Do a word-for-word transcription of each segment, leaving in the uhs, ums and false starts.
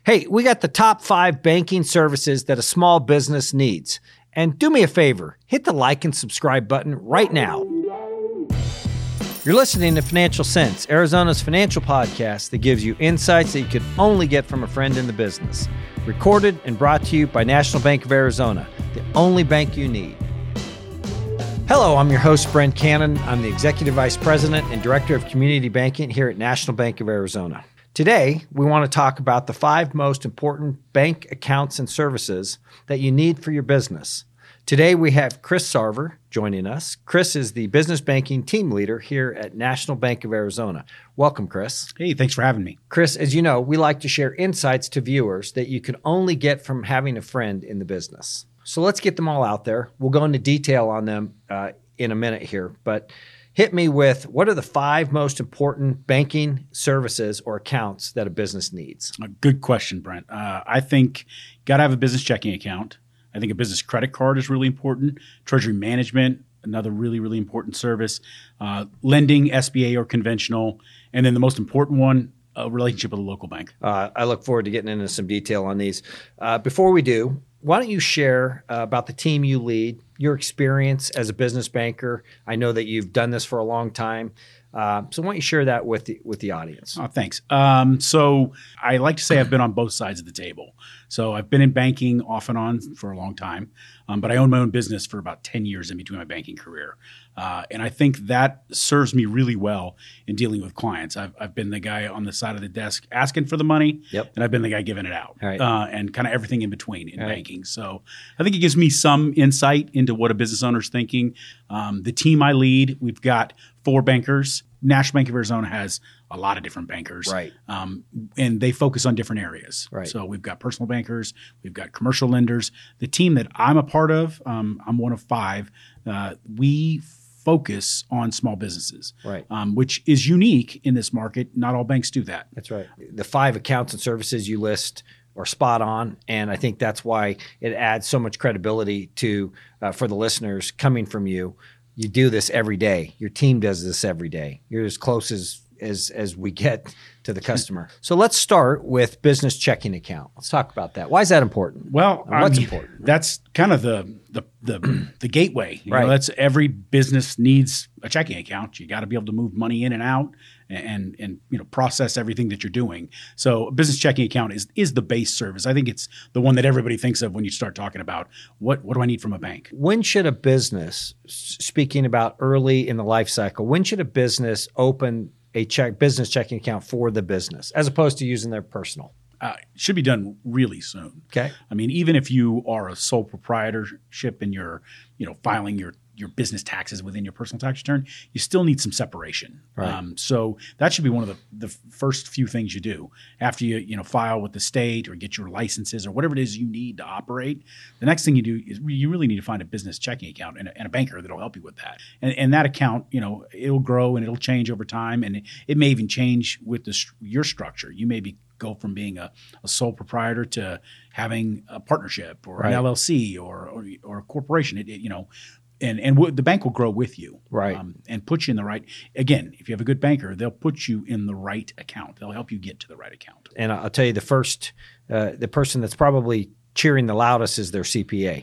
Hey, we got the top five banking services that a small business needs. And do me a favor, hit the like and subscribe button right now. You're listening to Financial Sense, Arizona's financial podcast that gives you insights that you could only get from a friend in the business. Recorded and brought to you by National Bank of Arizona, the only bank you need. Hello, I'm your host, Brent Cannon. I'm the Executive Vice President and Director of Community Banking here at National Bank of Arizona. Today, we want to talk about the five most important bank accounts and services that you need for your business. Today, we have Chris Sarver joining us. Chris is the business banking team leader here at National Bank of Arizona. Welcome, Chris. Hey, thanks for having me. Chris, as you know, we like to share insights to viewers that you can only get from having a friend in the business. So let's get them all out there. We'll go into detail on them uh, in a minute here, but hit me with what are the five most important banking services or accounts that a business needs? A good question, Brent. Uh, I think you got to have a business checking account. I think a business credit card is really important. Treasury management, another really, really important service. Uh, lending, S B A or conventional. And then the most important one, a relationship with a local bank. Uh, I look forward to getting into some detail on these. Uh, before we do, why don't you share uh, about the team you lead, your experience as a business banker? I know that you've done this for a long time. Uh, so why don't you share that with the, with the audience? Oh, thanks. Um, so I like to say I've been on both sides of the table. So I've been in banking off and on for a long time, um, but I own my own business for about ten years in between my banking career. Uh, and I think that serves me really well in dealing with clients. I've, I've been the guy on the side of the desk asking for the money, yep. and I've been the guy giving it out, right. uh, and kind of everything in between in right. banking. So I think it gives me some insight into what a business owner's thinking. Um, the team I lead, we've got four bankers. National Bank of Arizona has a lot of different bankers, right? Um, and they focus on different areas. Right. So we've got personal bankers, we've got commercial lenders. The team that I'm a part of, um, I'm one of five. Uh, we focus on small businesses, right? Um, which is unique in this market. Not all banks do that. That's right. The five accounts and services you list are spot on, and I think that's why it adds so much credibility to uh, for the listeners coming from you. You do this every day. Your team does this every day. You're as close as as as we get to the customer. So let's start with business checking account. Let's talk about that. Why is that important? Well, and what's I mean, important? That's kind of the the the, the gateway. You right. know, that's every business needs a checking account. You got to be able to move money in and out and and you know process everything that you're doing. So a business checking account is is the base service. I think it's the one that everybody thinks of when you start talking about what what do I need from a bank? When should a business, speaking about early in the life cycle, when should a business open a check business checking account for the business as opposed to using their personal? Uh, it should be done really soon. Okay. I mean, even if you are a sole proprietorship and you're, you know, filing your your business taxes within your personal tax return, you still need some separation. Right. Um, so that should be one of the, the first few things you do after you you know file with the state or get your licenses or whatever it is you need to operate. The next thing you do is you really need to find a business checking account and a, and a banker that'll help you with that. And, and that account, you know, it'll grow and it'll change over time, and it, it may even change with the your structure. You may be go from being a, a sole proprietor to having a partnership or right. an L L C or or, or a corporation. It, it, you know. And and w- the bank will grow with you, right? Um, and put you in the right. Again, if you have a good banker, they'll put you in the right account. They'll help you get to the right account. And I'll tell you, the first, uh, the person that's probably cheering the loudest is their C P A.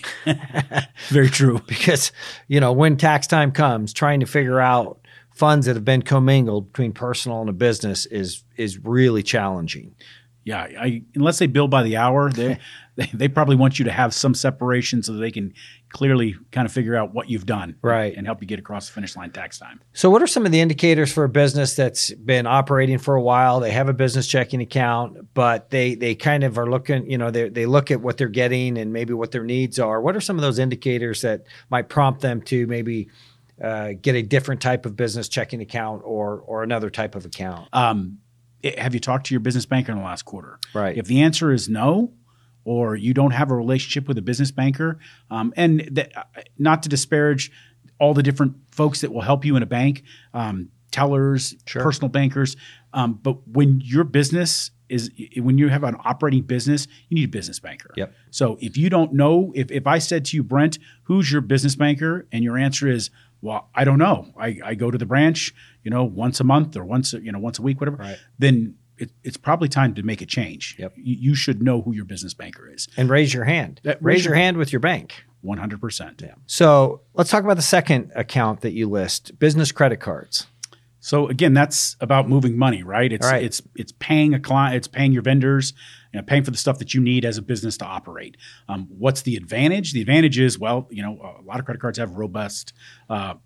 Very true. Because you know when tax time comes, trying to figure out funds that have been commingled between personal and a business is is really challenging. Yeah, I, unless they bill by the hour, they, they they probably want you to have some separation so that they can clearly kind of figure out what you've done, right, and help you get across the finish line tax time. So what are some of the indicators for a business that's been operating for a while? They have a business checking account, but they they kind of are looking, you know, they they look at what they're getting and maybe what their needs are. What are some of those indicators that might prompt them to maybe uh, get a different type of business checking account or or another type of account? Um, Have you talked to your business banker in the last quarter? Right. If the answer is no, or you don't have a relationship with a business banker, um, and th- not to disparage all the different folks that will help you in a bank, um, tellers, sure. personal bankers, um, but when your business is, when you have an operating business, you need a business banker. Yep. So if you don't know, if, if I said to you, Brent, who's your business banker? And your answer is, well, I don't know. I, I go to the branch, you know, once a month or once, you know, once a week, whatever. Right. Then it, it's probably time to make a change. Yep. You, you should know who your business banker is. And raise your hand. That- raise, raise your your- hand with your bank. one hundred percent. Yeah. So let's talk about the second account that you list, business credit cards. So again, that's about moving money, right? It's All right. it's it's paying a client, it's paying your vendors, you know, paying for the stuff that you need as a business to operate. Um, what's the advantage? The advantage is, well, you know, a lot of credit cards have robust uh,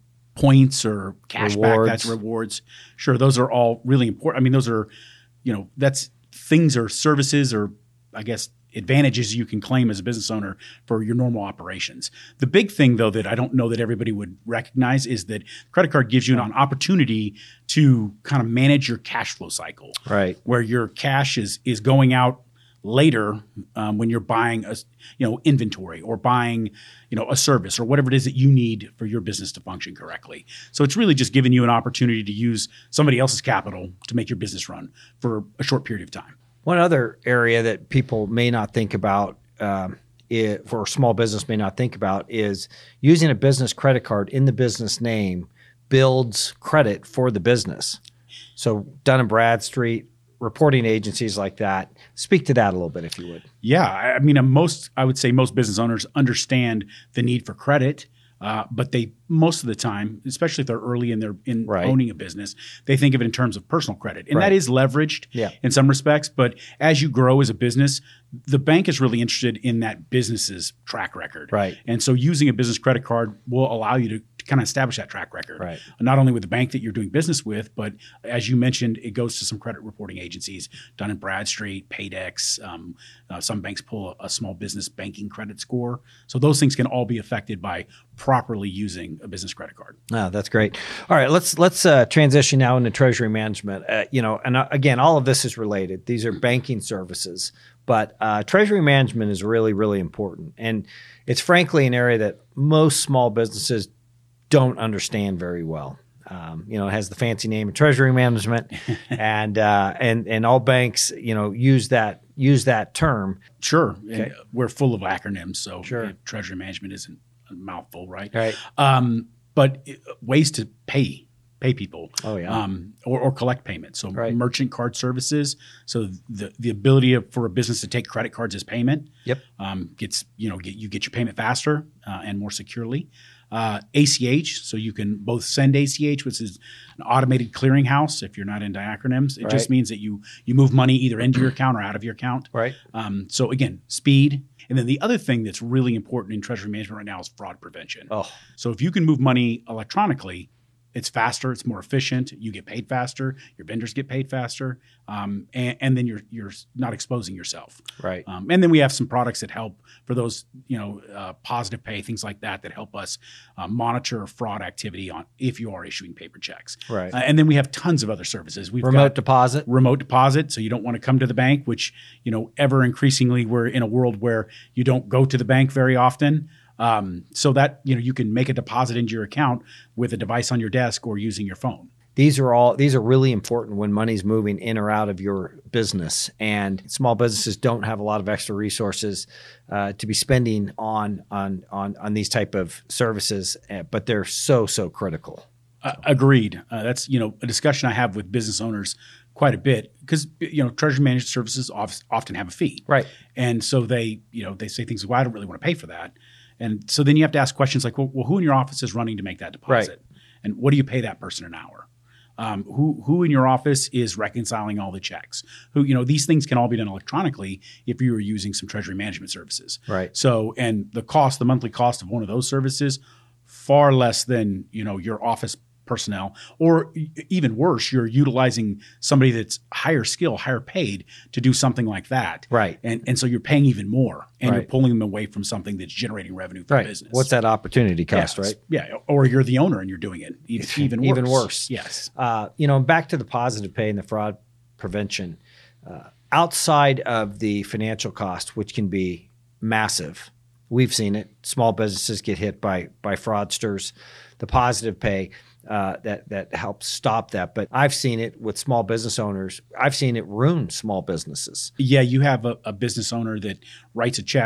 points or cash back. Rewards. That's rewards. Sure, those are all really important. I mean, those are, you know, that's things or services or I guess advantages you can claim as a business owner for your normal operations. The big thing, though, that I don't know that everybody would recognize is that credit card gives you an opportunity to kind of manage your cash flow cycle, Right. where your cash is is going out later um, when you're buying a you know inventory or buying you know a service or whatever it is that you need for your business to function correctly. So it's really just giving you an opportunity to use somebody else's capital to make your business run for a short period of time. One other area that people may not think about, um, it, for a small business may not think about, is using a business credit card in the business name builds credit for the business. So Dun and Bradstreet, reporting agencies like that. Speak to that a little bit, if you would. Yeah, I I mean, uh, most I would say most business owners understand the need for credit, uh, but they most of the time, especially if they're early in their in Right. owning a business, they think of it in terms of personal credit, and Right. that is leveraged Yeah. in some respects. But as you grow as a business, the bank is really interested in that business's track record, Right. And so using a business credit card will allow you to, to kind of establish that track record, Right. Not only with the bank that you're doing business with, but as you mentioned, it goes to some credit reporting agencies, Dun and Bradstreet, Paydex. Um, uh, some banks pull a, a small business banking credit score. So those things can all be affected by properly using a business credit card. Oh, that's great. All right, let's let's uh, transition now into treasury management. Uh, you know, and uh, again, all of this is related. These are banking services, but uh, treasury management is really, really important, and it's frankly an area that most small businesses don't understand very well. Um, you know, it has the fancy name of treasury management, and uh, and and all banks, you know, use that use that term. Sure. Okay. And we're full of acronyms, so Sure. uh, treasury management isn't a mouthful, right? Right. Um, but it- ways to pay pay people, Oh, yeah. um, or, or collect payments. So Right. merchant card services. So the the ability of, for a business to take credit cards as payment, Yep. um, gets you know get you get your payment faster uh, and more securely. Uh, A C H, so you can both send A C H, which is an automated clearinghouse. If you're not into acronyms, it Right. just means that you you move money either into your account or out of your account. Right. Um, so again, speed. And then the other thing that's really important in treasury management right now is fraud prevention. Oh, So if you can move money electronically, it's faster, it's more efficient. You get paid faster, your vendors get paid faster, um, and, and then you're you're not exposing yourself. right. Um, and then we have some products that help for those, you know, uh, positive pay, things like that, that help us uh, monitor fraud activity on if you are issuing paper checks. Right. Uh, and then we have tons of other services. We've Remote got deposit. remote deposit, so you don't want to come to the bank, which, you know, ever increasingly we're in a world where you don't go to the bank very often. Um, so that, you know, you can make a deposit into your account with a device on your desk or using your phone. These are all these are really important when money's moving in or out of your business, and small businesses don't have a lot of extra resources uh, to be spending on on on on these type of services, uh, but they're so so critical. Uh, agreed. Uh, that's, you know, a discussion I have with business owners quite a bit because, you know, treasury management services of, often have a fee. Right. And so they, you know, they say things like, well, I don't really want to pay for that. And so then you have to ask questions like, well, well who in your office is running to make that deposit? Right. And what do you pay that person an hour? Um, who who in your office is reconciling all the checks? Who, you know, these things can all be done electronically if you were using some treasury management services. Right. So, and the cost, the monthly cost of one of those services, far less than, you know, your office personnel, or e- even worse, you're utilizing somebody that's higher skill, higher paid to do something like that. Right. And and so you're paying even more, and you're Right. pulling them away from something that's generating revenue for Right. the business. What's that opportunity cost? Yes. Right. Yeah. Or you're the owner and you're doing it. E- Even worse. Even worse. Yes. Uh, you know, back to the positive pay and the fraud prevention. Uh, outside of the financial cost, which can be massive, we've seen it. Small businesses get hit by by fraudsters. The positive pay uh, that that helps stop that. But I've seen it with small business owners. I've seen it ruin small businesses. Yeah, you have a, a business owner that writes a check to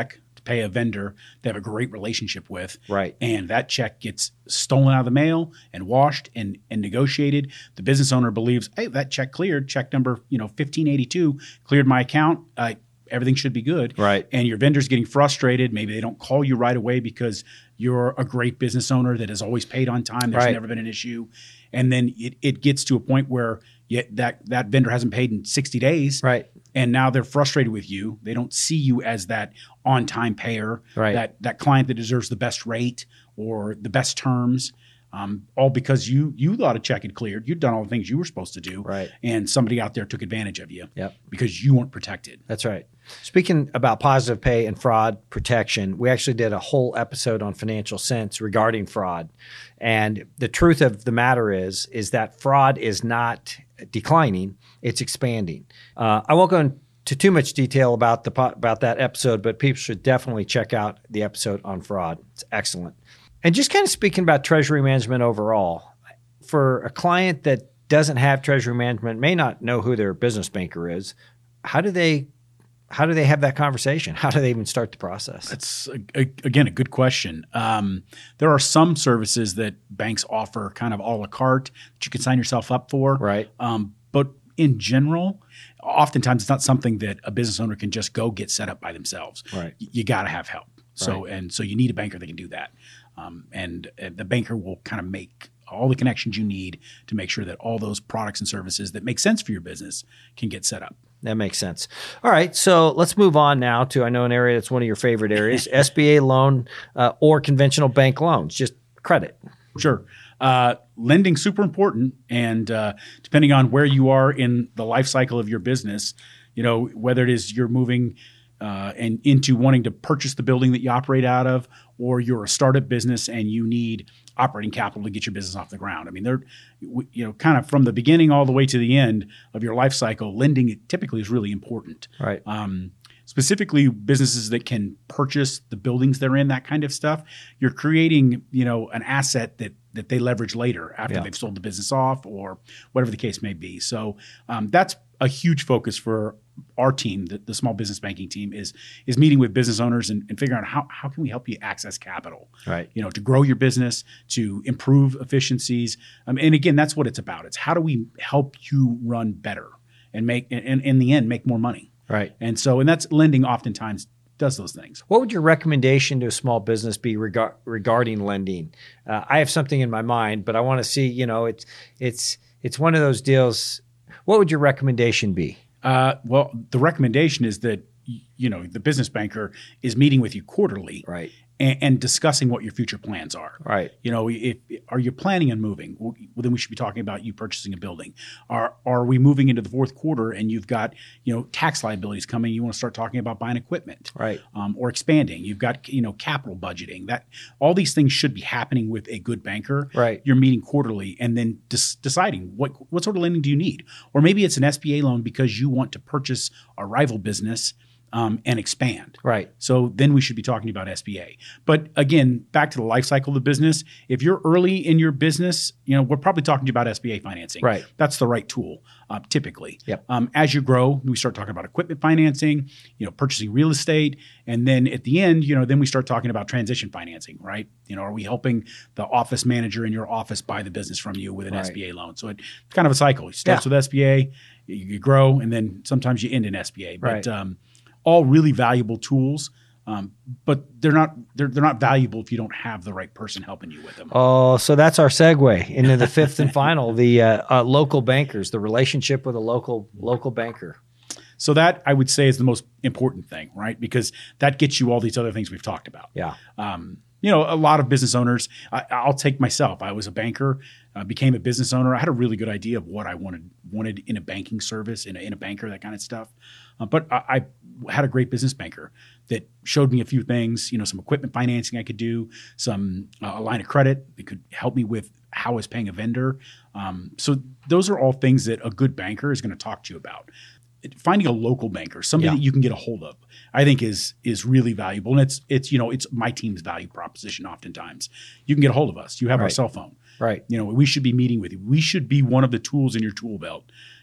pay a vendor they have a great relationship with. Right. And that check gets stolen out of the mail and washed and, and negotiated. The business owner believes, hey, that check cleared, check number, you know, fifteen eighty-two cleared my account. Uh, everything should be good. Right. And your vendor's getting frustrated. Maybe they don't call you right away because you're a great business owner that has always paid on time. There's right. never been an issue. And then it, it gets to a point where you, that, that vendor hasn't paid in sixty days. Right. And now they're frustrated with you. They don't see you as that on-time payer, right. that, that client that deserves the best rate or the best terms. Um, all because you you thought a check had cleared. You'd done all the things you were supposed to do. Right. And somebody out there took advantage of you. Yep. Because you weren't protected. That's right. Speaking about positive pay and fraud protection, we actually did a whole episode on Financial Sense regarding fraud. And the truth of the matter is, is that fraud is not declining, it's expanding. Uh, I won't go into too much detail about the about that episode, but people should definitely check out the episode on fraud. It's excellent. And just kind of speaking about treasury management overall, for a client that doesn't have treasury management, may not know who their business banker is, how do they how do they have that conversation? How do they even start the process? That's, a, a, again, a good question. Um, there are some services that banks offer kind of a la carte that you can sign yourself up for. Right. Um, but in general, oftentimes it's not something that a business owner can just go get set up by themselves. Right. Y- you got to have help. So Right. and so you need a banker that can do that. Um, and, and the banker will kind of make all the connections you need to make sure that all those products and services that make sense for your business can get set up. That makes sense. All right, so let's move on now to, I know an area that's one of your favorite areas, S B A loan uh, or conventional bank loans, just credit. Sure. Uh, lending super important, and uh, depending on where you are in the life cycle of your business, you know, whether it is you're moving uh, and into wanting to purchase the building that you operate out of, or you're a startup business and you need operating capital to get your business off the ground. I mean, they're, you know, kind of from the beginning all the way to the end of your life cycle, lending typically is really important. Right. Um, specifically businesses that can purchase the buildings they're in, that kind of stuff. You're creating, you know, an asset that that they leverage later after Yeah. they've sold the business off or whatever the case may be. So um, that's a huge focus for our team, the, the small business banking team, is is meeting with business owners and, and figuring out how, how can we help you access capital, Right. you know, to grow your business, to improve efficiencies. Um, and again, that's what it's about. It's how do we help you run better and make, and, and in the end, make more money. Right. And so, and that's lending oftentimes does those things. What would your recommendation to a small business be rega- regarding lending? Uh, I have something in my mind, but I want to see, you know, it's it's it's one of those deals. What would your recommendation be? Uh, well, the recommendation is that, you know, the business banker is meeting with you quarterly, Right. and, and discussing what your future plans are. Right. You know, if are you planning on moving? Well, then we should be talking about you purchasing a building. Are are we moving into the fourth quarter and you've got, you know, tax liabilities coming? You want to start talking about buying equipment, Right. Um, or expanding. You've got, you know, capital budgeting. That all these things should be happening with a good banker. Right. You're meeting quarterly and then des- deciding what what sort of lending do you need, or maybe it's an S B A loan because you want to purchase a rival business. Um, and expand. Right. So then we should be talking about S B A. But again, back to the life cycle of the business. If you're early in your business, you know, we're probably talking to you about S B A financing. Right. That's the right tool, uh, typically. Yep. Um, as you grow, we start talking about equipment financing, you know, purchasing real estate. And then at the end, you know, then we start talking about transition financing, right? You know, are we helping the office manager in your office buy the business from you with an Right. S B A loan? So it, it's kind of a cycle. It starts Yeah. with S B A, you, you grow, and then sometimes you end in S B A. But Right. um, all really valuable tools, um, but they're not they're they're not valuable if you don't have the right person helping you with them. Oh, so that's our segue into the fifth and final, the uh, uh, local bankers, the relationship with a local local banker. So that I would say is the most important thing, right? Because that gets you all these other things we've talked about. Yeah. Um, you know, a lot of business owners, I, I'll take myself. I was a banker, uh, became a business owner. I had a really good idea of what I wanted wanted in a banking service, in a, in a banker, that kind of stuff. Uh, but I, I had a great business banker that showed me a few things, you know, some equipment financing I could do, some uh, a line of credit that could help me with how I was paying a vendor. Um, so those are all things that a good banker is going to talk to you about. Finding a local banker, somebody Yeah. that you can get a hold of, I think is is really valuable. And it's it's you know it's my team's value proposition. Oftentimes, you can get a hold of us. You have our Right. cell phone. Right. You know, we should be meeting with you. We should be one of the tools in your tool belt.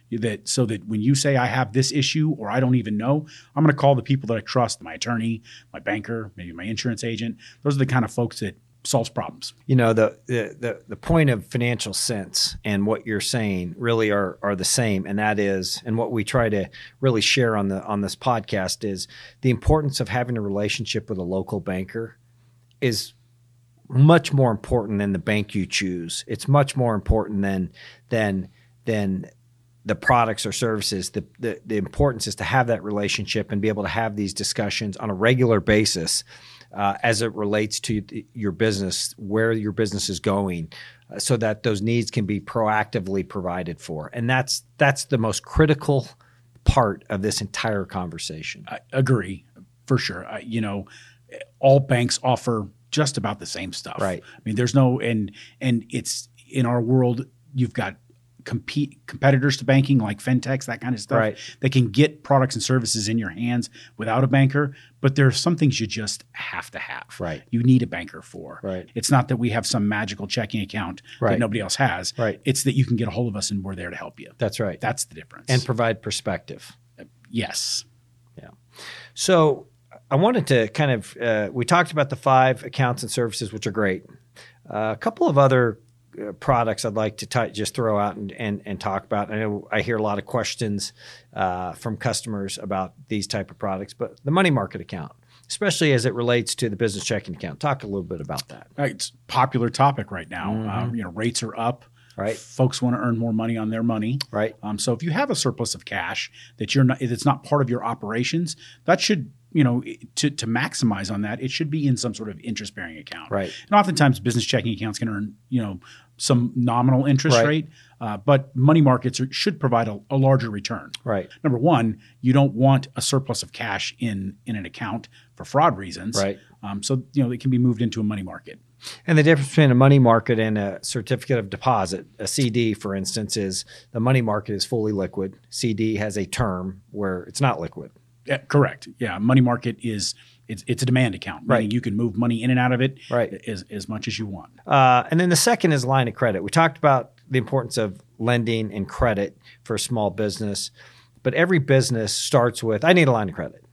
that so that when you say I have this issue or I don't even know, I'm going to call the people that I trust, my attorney, my banker, maybe my insurance agent. Those are the kind of folks that solves problems. You know, the, the the the point of Financial Sense and what you're saying really are are the same, and that is, and what we try to really share on the on this podcast is the importance of having a relationship with a local banker is much more important than the bank you choose. It's much more important than than than the products or services. The, the the importance is to have that relationship and be able to have these discussions on a regular basis uh, as it relates to th- your business, where your business is going, uh, so that those needs can be proactively provided for. And that's that's the most critical part of this entire conversation. I agree, for sure. I, you know, all banks offer just about the same stuff. Right. I mean, there's no and and it's in our world. You've got compete competitors to banking like fintechs, that kind of stuff. Right. They can get products and services in your hands without a banker, but there are some things you just have to have. Right. You need a banker for. Right. It's not that we have some magical checking account Right. that nobody else has. Right. It's that you can get a hold of us and we're there to help you. That's right. That's the difference. And provide perspective. Yes. Yeah. So I wanted to kind of uh, we talked about the five accounts and services, which are great. Uh, a couple of other uh, products I'd like to t- just throw out and, and, and talk about. I know I hear a lot of questions uh, from customers about these type of products, but the money market account, especially as it relates to the business checking account. Talk a little bit about that. It's a popular topic right now. Mm-hmm. Um, you know, rates are up. Right. Folks want to earn more money on their money. Right. Um, so if you have a surplus of cash that you're not, it's not part of your operations, that should, you know, to, to maximize on that, it should be in some sort of interest-bearing account. Right. And oftentimes business checking accounts can earn, you know, some nominal interest Right. rate, uh, but money markets are, should provide a, a larger return. Right. Number one, you don't want a surplus of cash in in an account for fraud reasons. Right. Um, so, you know, it can be moved into a money market. And the difference between a money market and a certificate of deposit, a C D, for instance, is the money market is fully liquid. C D has a term where it's not liquid. Yeah, correct. Yeah, money market is it's it's a demand account. Meaning Right. you can move money in and out of it Right. as as much as you want. Uh, and then the second is line of credit. We talked about the importance of lending and credit for a small business, but every business starts with, I need a line of credit.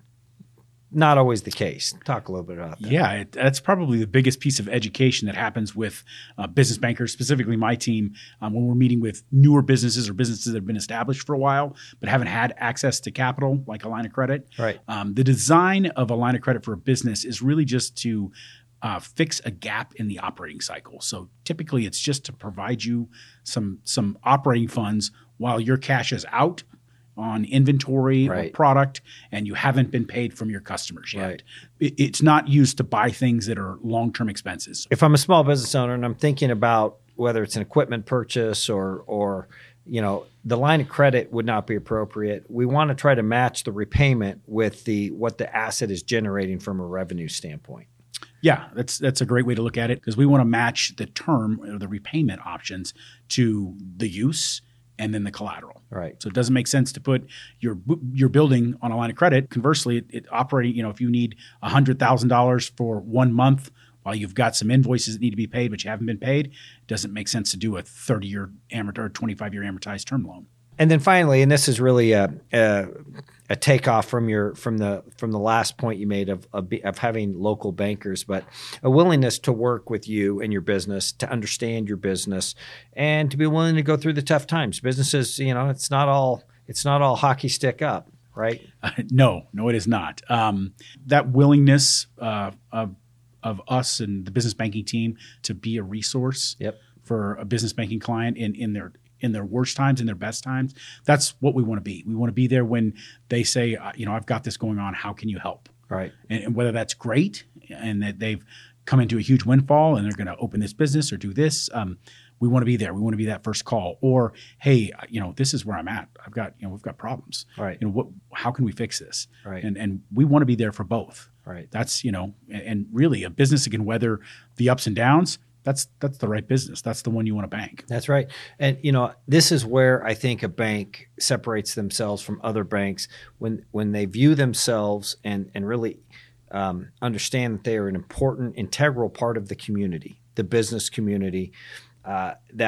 Not always the case. Talk a little bit about that. Yeah, it, that's probably the biggest piece of education that happens with uh, business bankers, specifically my team, um, when we're meeting with newer businesses or businesses that have been established for a while but haven't had access to capital like a line of credit. Right. Um, the design of a line of credit for a business is really just to uh, fix a gap in the operating cycle. So typically, it's just to provide you some some operating funds while your cash is out on inventory Right. or product and you haven't been paid from your customers yet. Right. It, it's not used to buy things that are long-term expenses. If I'm a small business owner and I'm thinking about whether it's an equipment purchase or, or you know, the line of credit would not be appropriate. We want to try to match the repayment with the what the asset is generating from a revenue standpoint. Yeah, that's that's a great way to look at it because we want to match the term or the repayment options to the use and then the collateral. Right. So it doesn't make sense to put your your building on a line of credit. Conversely, it, it operating, you know, if you need one hundred thousand dollars for one month while you've got some invoices that need to be paid but you haven't been paid, it doesn't make sense to do a thirty-year amortized or twenty-five-year amortized term loan. And then finally, and this is really a, a, a takeoff from your from the from the last point you made of, of of having local bankers, but a willingness to work with you and your business, to understand your business, and to be willing to go through the tough times. Businesses, you know, it's not all it's not all hockey stick up, right? Uh, no, no, it is not. Um, that willingness uh, of of us and the business banking team to be a resource Yep. for a business banking client in in their in their worst times, in their best times. That's what we want to be. We want to be there when they say, uh, you know, I've got this going on. How can you help? Right. And, and whether that's great and that they've come into a huge windfall and they're going to open this business or do this, um, we want to be there. We want to be that first call. Or, hey, you know, this is where I'm at. I've got, you know, we've got problems. Right. You know, what? How can we fix this? Right. And and we want to be there for both. Right. That's, you know, and, and really a business that can weather the ups and downs. That's that's the right business. That's the one you want to bank. That's right. And, you know, this is where I think a bank separates themselves from other banks when when they view themselves and, and really um, understand that they are an important, integral part of the community, the business community, uh, that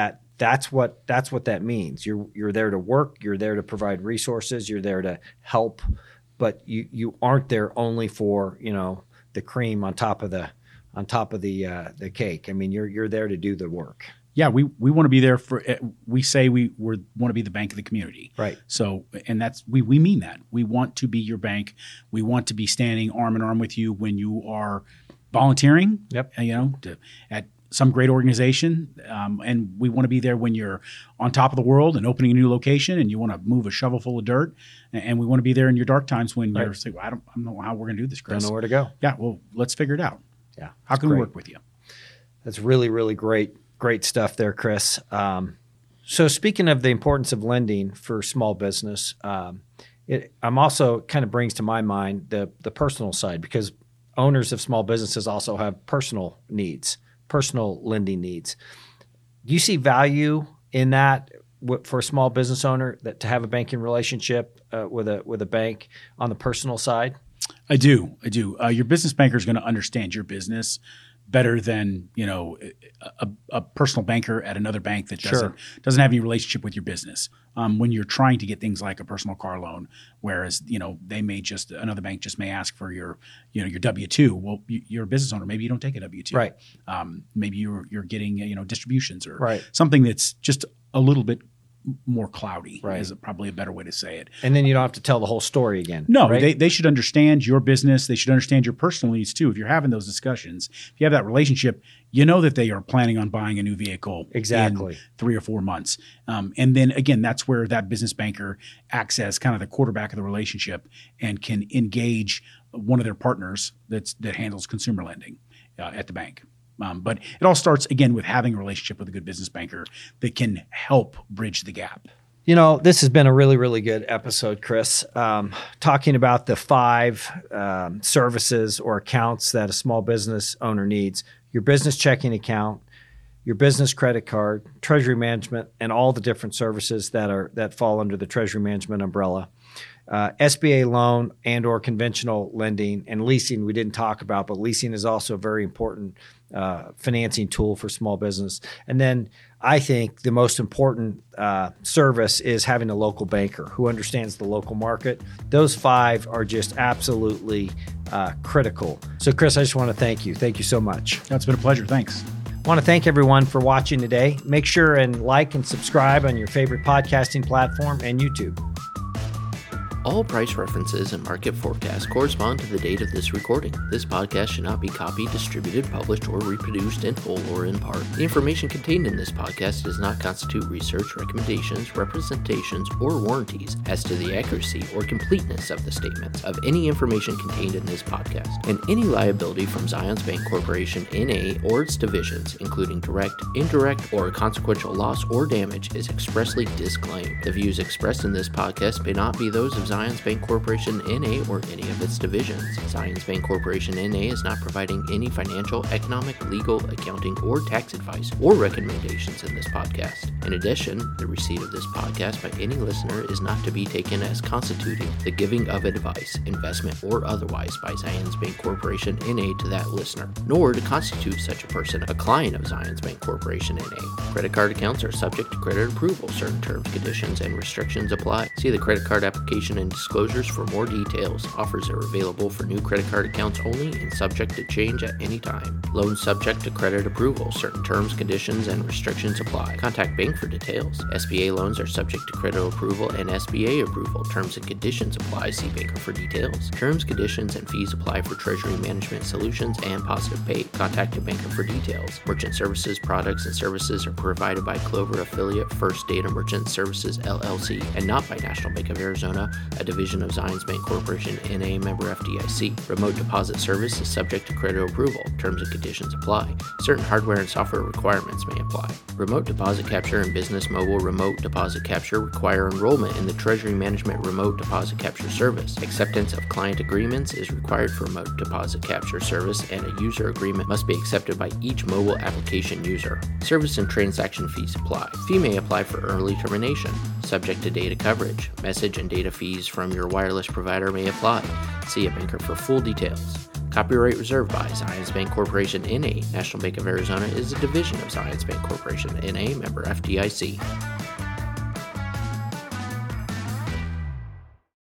that's what that's what that means. You're you're there to work. You're there to provide resources. You're there to help, but you you aren't there only for, you know, the cream on top of the on top of the uh, the cake. I mean, you're you're there to do the work. Yeah, we, we want to be there for. We say we we want to be the bank of the community, right? So, and that's we we mean that. We want to be your bank. We want to be standing arm in arm with you when you are volunteering. Yep. You know, to, at some great organization, um, and we want to be there when you're on top of the world and opening a new location, and you want to move a shovel full of dirt. And, and we want to be there in your dark times when right. you're saying, well, I don't, I don't know how we're going to do this, Chris. Don't know where to go. Yeah, well, let's figure it out. Yeah, how can great. we work with you? That's really really great. Great stuff there, Chris. Um, so speaking of the importance of lending for small business, um, it I'm also kind of brings to my mind the the personal side, because owners of small businesses also have personal needs, personal lending needs. Do you see value in that for a small business owner, that to have a banking relationship uh, with a with a bank on the personal side? I do. I do. Uh, your business banker is going to understand your business better than, you know, a, a personal banker at another bank that doesn't sure. doesn't have any relationship with your business. Um, when you're trying to get things like a personal car loan, whereas, you know, they may just another bank just may ask for your, you know, your W two. Well, you, you're a business owner. Maybe you don't take a W two. Right. Um, maybe you're you're getting, you know, distributions or right. something that's just a little bit more cloudy, right. is probably a better way to say it. And then you don't have to tell the whole story again. No, right? they, they should understand your business. They should understand your personal needs too. If you're having those discussions, if you have that relationship, you know that they are planning on buying a new vehicle exactly in three or four months. Um, and then again, that's where that business banker acts as kind of the quarterback of the relationship and can engage one of their partners that's that handles consumer lending uh, at the bank. Um, but it all starts, again, with having a relationship with a good business banker that can help bridge the gap. You know, this has been a really, really good episode, Chris, um, talking about the five um, services or accounts that a small business owner needs: your business checking account, your business credit card, treasury management, and all the different services that are that fall under the treasury management umbrella. Uh, S B A loan and or conventional lending, and leasing we didn't talk about, but leasing is also a very important uh, financing tool for small business. And then I think the most important uh, service is having a local banker who understands the local market. Those five are just absolutely uh, critical. So Chris, I just want to thank you. Thank you so much. It's been a pleasure. Thanks. I want to thank everyone for watching today. Make sure and like and subscribe on your favorite podcasting platform and YouTube. All price references and market forecasts correspond to the date of this recording. This podcast should not be copied, distributed, published, or reproduced in whole or in part. The information contained in this podcast does not constitute research, recommendations, representations, or warranties as to the accuracy or completeness of the statements of any information contained in this podcast, and any liability from Zions Bank Corporation N A or its divisions, including direct, indirect, or consequential loss or damage, is expressly disclaimed. The views expressed in this podcast may not be those of Zions Bank Corporation N A or any of its divisions. Zions Bank Corporation N A is not providing any financial, economic, legal, accounting, or tax advice or recommendations in this podcast. In addition, the receipt of this podcast by any listener is not to be taken as constituting the giving of advice, investment, or otherwise by Zions Bank Corporation N A to that listener, nor to constitute such a person a client of Zions Bank Corporation N A. Credit card accounts are subject to credit approval. Certain terms, conditions, and restrictions apply. See the credit card application and disclosures for more details. Offers are available for new credit card accounts only and subject to change at any time. Loans subject to credit approval. Certain terms, conditions, and restrictions apply. Contact bank for details. S B A loans are subject to credit approval and S B A approval. Terms and conditions apply. See banker for details. Terms, conditions, and fees apply for treasury management solutions and Positive Pay. Contact a banker for details. Merchant services, products, and services are provided by Clover affiliate First Data Merchant Services L L C and not by National Bank of Arizona, a division of Zions Bank Corporation N A, member F D I C. Remote deposit service is subject to credit approval. Terms and conditions apply. Certain hardware and software requirements may apply. Remote deposit capture and business mobile remote deposit capture require enrollment in the Treasury Management Remote Deposit Capture Service. Acceptance of client agreements is required for remote deposit capture service, and a user agreement must be accepted by each mobile application user. Service and transaction fees apply. Fee may apply for early termination. Subject to data coverage. Message and data fees from your wireless provider may apply. See a banker for full details. Copyright reserved by Zions Bank Corporation, N A. National Bank of Arizona is a division of Zions Bank Corporation, N A, member F D I C.